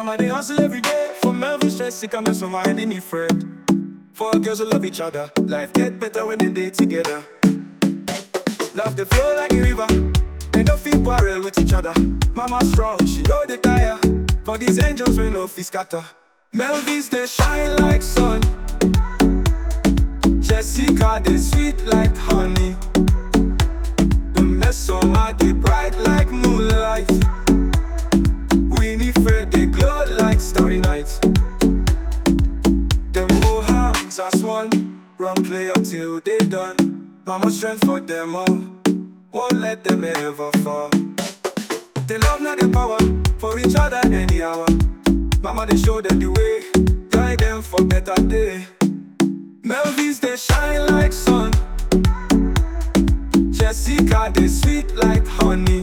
Mama, they hustle every day. From Melvin's Jessica, and from my enemy friend. Four girls who love each other. Life get better when they day together. Love the flow like a river. They don't feel quarrel with each other. Mama strong, she know the tire. For these angels we no fit scatter. Melvin's they shine like sun. Jessica they sweet like honey. The Mesoma they bright like moonlight. Winifred they glow like starry night. Them whole hands are one. Run play until they done. Mama strength for them all. Won't let them ever fall. They love not the power for each other any hour. Mama they show them the way, guide them for better day. Melvin's they shine like sun. Jessica they sweet like honey.